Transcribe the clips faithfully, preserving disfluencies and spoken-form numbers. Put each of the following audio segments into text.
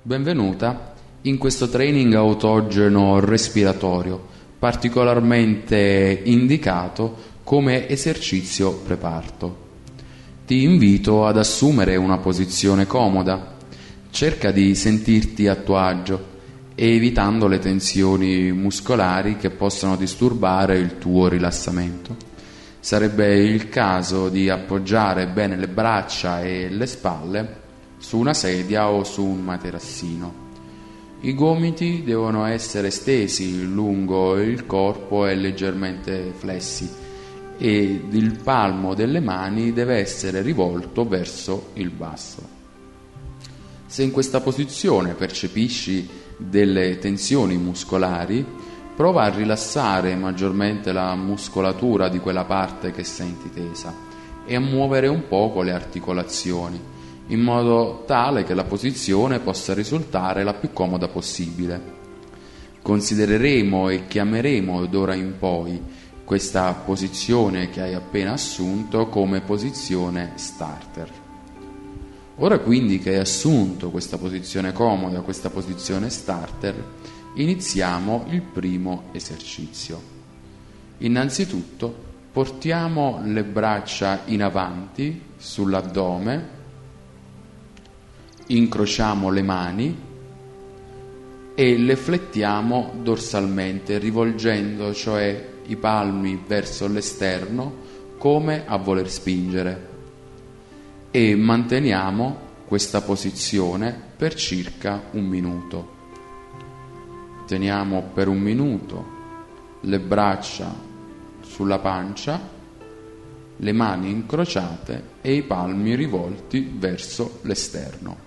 Benvenuta in questo training autogeno respiratorio, particolarmente indicato come esercizio preparto. Ti invito ad assumere una posizione comoda. Cerca di sentirti a tuo agio, evitando le tensioni muscolari che possano disturbare il tuo rilassamento. Sarebbe il caso di appoggiare bene le braccia e le spalle su una sedia o su un materassino. I gomiti devono essere stesi lungo il corpo e leggermente flessi, ed il palmo delle mani deve essere rivolto verso il basso. Se in questa posizione percepisci delle tensioni muscolari, prova a rilassare maggiormente la muscolatura di quella parte che senti tesa e a muovere un poco le articolazioni, in modo tale che la posizione possa risultare la più comoda possibile. Considereremo e chiameremo d'ora in poi questa posizione che hai appena assunto come posizione starter. Ora quindi che hai assunto questa posizione comoda, questa posizione starter, iniziamo il primo esercizio. Innanzitutto portiamo le braccia in avanti sull'addome, incrociamo le mani e le flettiamo dorsalmente, rivolgendo cioè i palmi verso l'esterno come a voler spingere, e manteniamo questa posizione per circa un minuto. Teniamo per un minuto le braccia sulla pancia, le mani incrociate e i palmi rivolti verso l'esterno.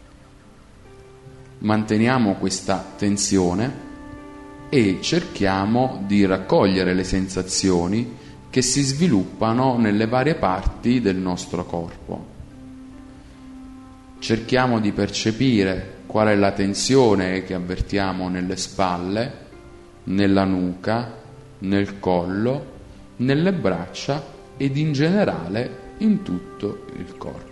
Manteniamo questa tensione e cerchiamo di raccogliere le sensazioni che si sviluppano nelle varie parti del nostro corpo. Cerchiamo di percepire qual è la tensione che avvertiamo nelle spalle, nella nuca, nel collo, nelle braccia ed in generale in tutto il corpo.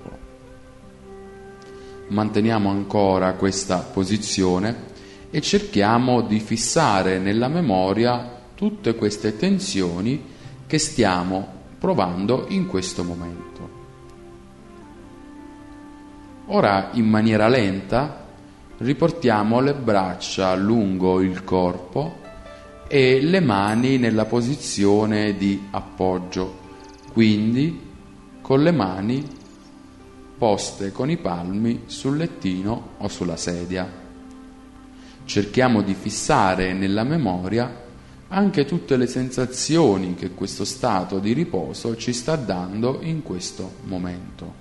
Manteniamo ancora questa posizione e cerchiamo di fissare nella memoria tutte queste tensioni che stiamo provando in questo momento. Ora, in maniera lenta, riportiamo le braccia lungo il corpo e le mani nella posizione di appoggio, quindi con le mani poste con i palmi sul lettino o sulla sedia. Cerchiamo di fissare nella memoria anche tutte le sensazioni che questo stato di riposo ci sta dando in questo momento.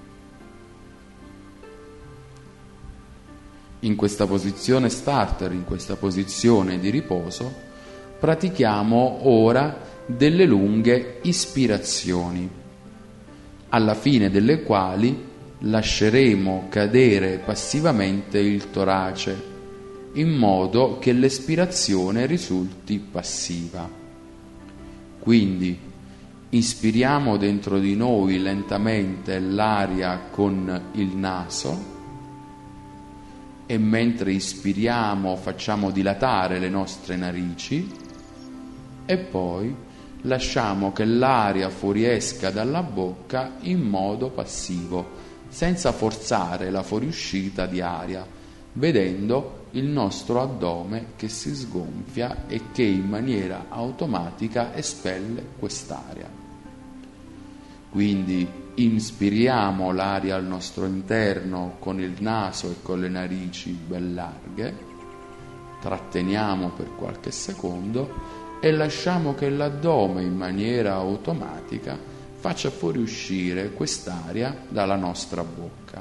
In questa posizione starter, in questa posizione di riposo, pratichiamo ora delle lunghe ispirazioni, alla fine delle quali lasceremo cadere passivamente il torace, in modo che l'espirazione risulti passiva. Quindi inspiriamo dentro di noi lentamente l'aria con il naso e mentre ispiriamo facciamo dilatare le nostre narici e poi lasciamo che l'aria fuoriesca dalla bocca in modo passivo, senza forzare la fuoriuscita di aria, vedendo il nostro addome che si sgonfia e che in maniera automatica espelle quest'aria. Quindi inspiriamo l'aria al nostro interno con il naso e con le narici ben larghe, tratteniamo per qualche secondo e lasciamo che l'addome in maniera automatica faccia fuoriuscire quest'aria dalla nostra bocca.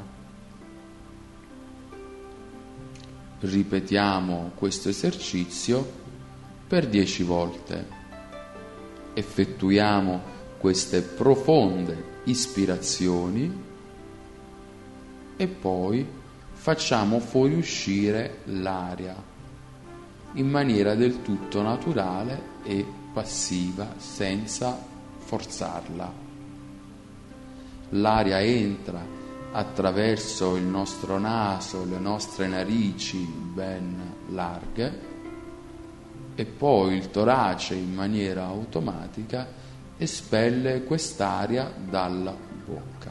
Ripetiamo questo esercizio per dieci volte. Effettuiamo queste profonde ispirazioni e poi facciamo fuoriuscire l'aria in maniera del tutto naturale e passiva, senza forzarla. L'aria entra attraverso il nostro naso, le nostre narici ben larghe, e poi il torace in maniera automatica espelle quest'aria dalla bocca.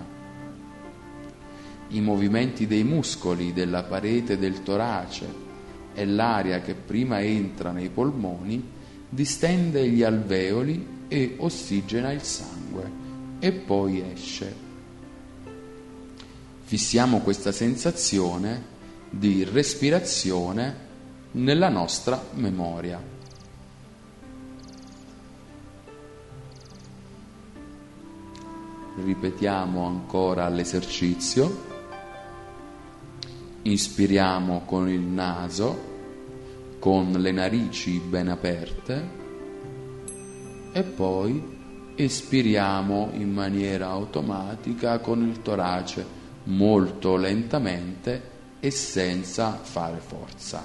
I movimenti dei muscoli della parete del torace e l'aria che prima entra nei polmoni distende gli alveoli e ossigena il sangue e poi esce. Fissiamo questa sensazione di respirazione nella nostra memoria. Ripetiamo ancora l'esercizio. Inspiriamo con il naso, con le narici ben aperte, e poi espiriamo in maniera automatica con il torace molto lentamente e senza fare forza.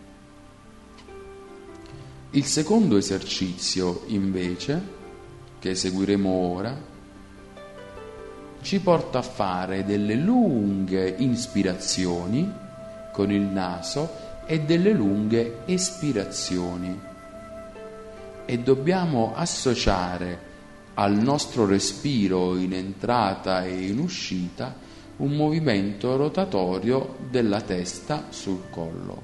Il secondo esercizio, invece, che eseguiremo ora, ci porta a fare delle lunghe inspirazioni con il naso e delle lunghe espirazioni, e dobbiamo associare al nostro respiro in entrata e in uscita un movimento rotatorio della testa sul collo.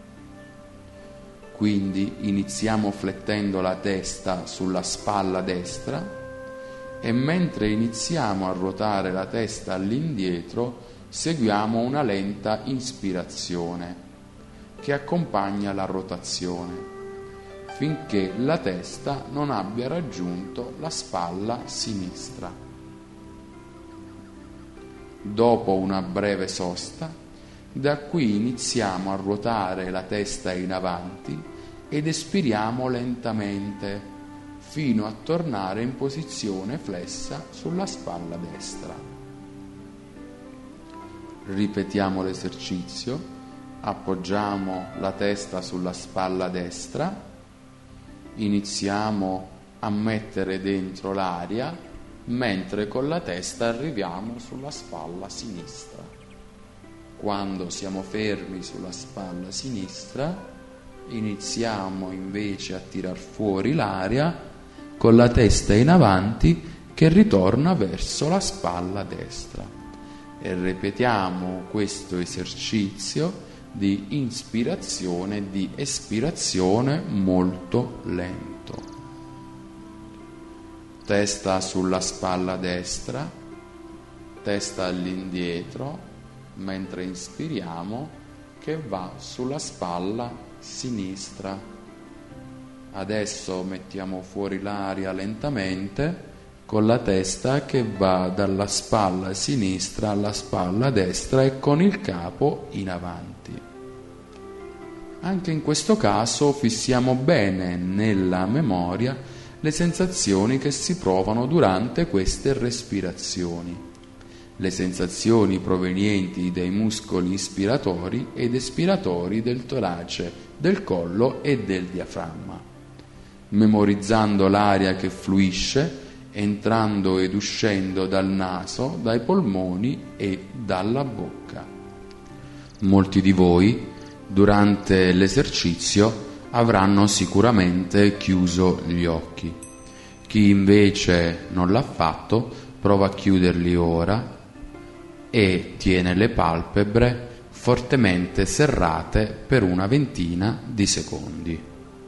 Quindi iniziamo flettendo la testa sulla spalla destra, e mentre iniziamo a ruotare la testa all'indietro seguiamo una lenta inspirazione che accompagna la rotazione finché la testa non abbia raggiunto la spalla sinistra. Dopo una breve sosta, da qui iniziamo a ruotare la testa in avanti ed espiriamo lentamente fino a tornare in posizione flessa sulla spalla destra. Ripetiamo l'esercizio, appoggiamo la testa sulla spalla destra, iniziamo a mettere dentro l'aria, mentre con la testa arriviamo sulla spalla sinistra. Quando siamo fermi sulla spalla sinistra, iniziamo invece a tirar fuori l'aria con la testa in avanti che ritorna verso la spalla destra, e ripetiamo questo esercizio di inspirazione e di espirazione molto lento. Testa sulla spalla destra, testa all'indietro, mentre inspiriamo, che va sulla spalla sinistra. Adesso mettiamo fuori l'aria lentamente con la testa che va dalla spalla sinistra alla spalla destra e con il capo in avanti. Anche in questo caso fissiamo bene nella memoria le sensazioni che si provano durante queste respirazioni, le sensazioni provenienti dai muscoli ispiratori ed espiratori del torace, del collo e del diaframma, memorizzando l'aria che fluisce entrando ed uscendo dal naso, dai polmoni e dalla bocca. Molti di voi durante l'esercizio avranno sicuramente chiuso gli occhi. Chi invece non l'ha fatto prova a chiuderli ora e tiene le palpebre fortemente serrate per una ventina di secondi.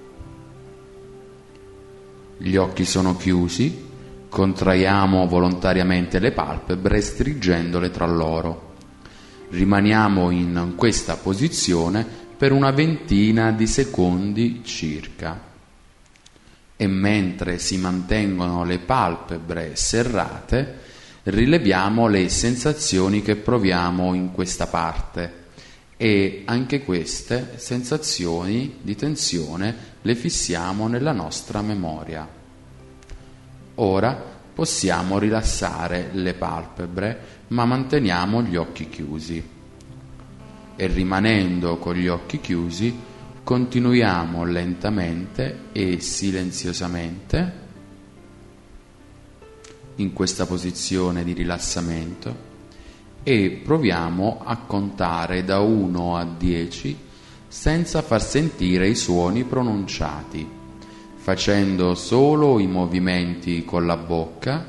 Gli occhi sono chiusi, contraiamo volontariamente le palpebre stringendole tra loro. Rimaniamo in questa posizione per una ventina di secondi circa, e mentre si mantengono le palpebre serrate rileviamo le sensazioni che proviamo in questa parte, e anche queste sensazioni di tensione le fissiamo nella nostra memoria. Ora possiamo rilassare le palpebre, ma manteniamo gli occhi chiusi. E rimanendo con gli occhi chiusi, continuiamo lentamente e silenziosamente in questa posizione di rilassamento e proviamo a contare da uno a dieci senza far sentire i suoni pronunciati, facendo solo i movimenti con la bocca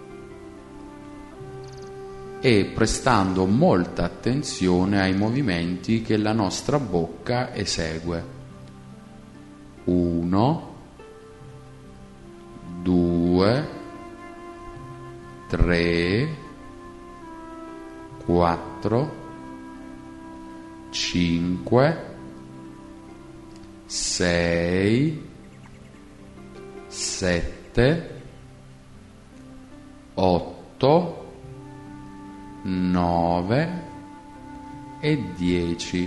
e prestando molta attenzione ai movimenti che la nostra bocca esegue. Uno, due, tre, quattro, cinque, sei, sette, otto, nove e dieci.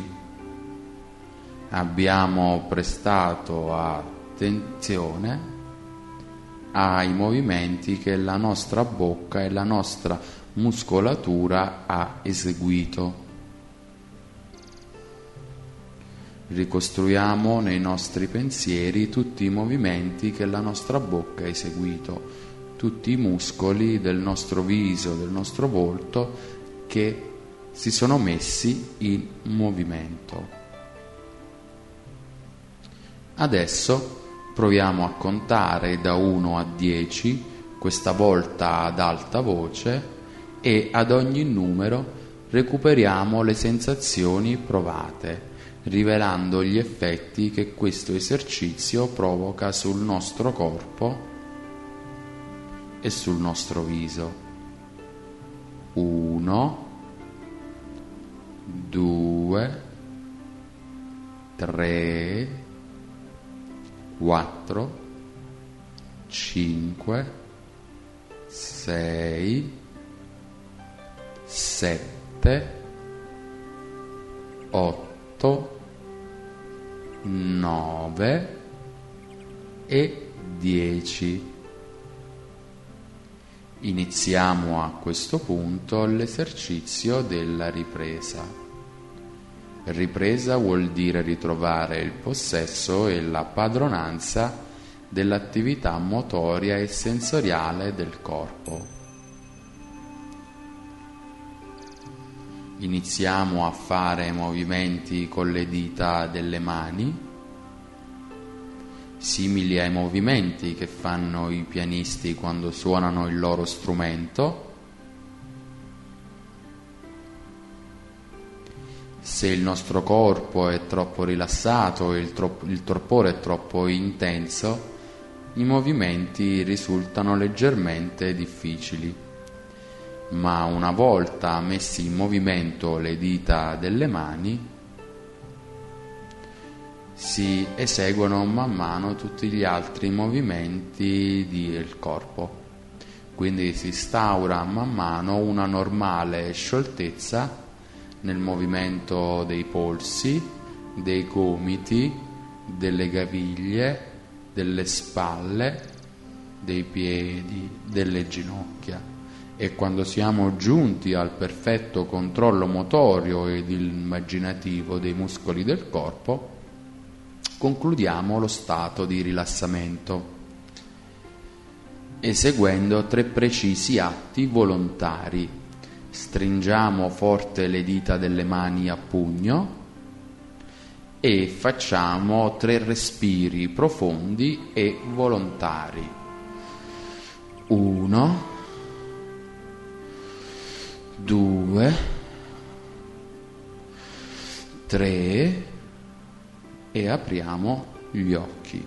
Abbiamo prestato attenzione ai movimenti che la nostra bocca e la nostra muscolatura ha eseguito. Ricostruiamo nei nostri pensieri tutti i movimenti che la nostra bocca ha eseguito, tutti i muscoli del nostro viso, del nostro volto che si sono messi in movimento. Adesso proviamo a contare da uno a dieci, questa volta ad alta voce, e ad ogni numero recuperiamo le sensazioni provate, rivelando gli effetti che questo esercizio provoca sul nostro corpo e sul nostro viso. Uno, due, tre, quattro, cinque, sei, sette, otto, nove e dieci. Iniziamo a questo punto l'esercizio della ripresa. Ripresa vuol dire ritrovare il possesso e la padronanza dell'attività motoria e sensoriale del corpo. Iniziamo a fare movimenti con le dita delle mani, simili ai movimenti che fanno i pianisti quando suonano il loro strumento. Se il nostro corpo è troppo rilassato e il, tro- il torpore è troppo intenso, i movimenti risultano leggermente difficili. Ma una volta messi in movimento le dita delle mani, si eseguono man mano tutti gli altri movimenti del corpo. Quindi si instaura man mano una normale scioltezza nel movimento dei polsi, dei gomiti, delle caviglie, delle spalle, dei piedi, delle ginocchia. E quando siamo giunti al perfetto controllo motorio ed immaginativo dei muscoli del corpo, concludiamo lo stato di rilassamento, eseguendo tre precisi atti volontari. Stringiamo forte le dita delle mani a pugno e facciamo tre respiri profondi e volontari. Uno, due, tre e apriamo gli occhi.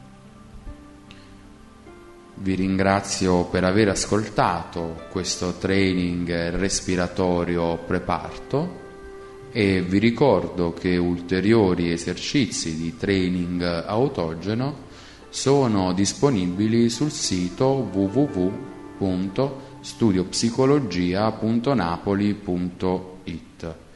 Vi ringrazio per aver ascoltato questo training respiratorio preparto e vi ricordo che ulteriori esercizi di training autogeno sono disponibili sul sito w w w punto studio psicologia punto napoli punto it.